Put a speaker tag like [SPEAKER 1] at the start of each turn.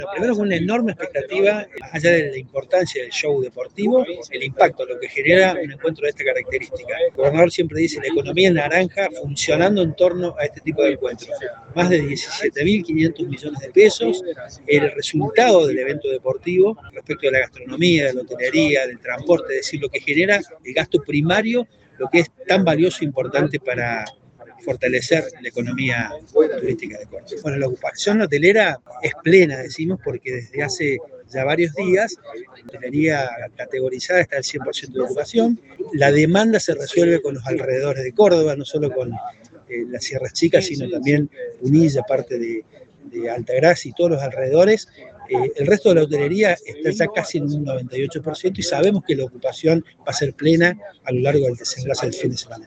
[SPEAKER 1] Primero con una enorme expectativa, más allá de la importancia del show deportivo, el impacto, lo que genera un encuentro de esta característica. El gobernador siempre dice la economía naranja funcionando en torno a este tipo de encuentros. Más de 17.500 millones de pesos, el resultado del evento deportivo respecto de la gastronomía, de la hotelería, del transporte, es decir, lo que genera el gasto primario, lo que es tan valioso e importante para fortalecer la economía turística de Córdoba. Bueno, la ocupación hotelera es plena, decimos, porque desde hace ya varios días la hotelería categorizada está al 100% de ocupación. La demanda se resuelve con los alrededores de Córdoba, no solo con las Sierras Chicas, sino también Punilla, parte de Altagracia y todos los alrededores. El resto de la hotelería está ya casi en un 98% y sabemos que la ocupación va a ser plena a lo largo del desenlace del fin de semana.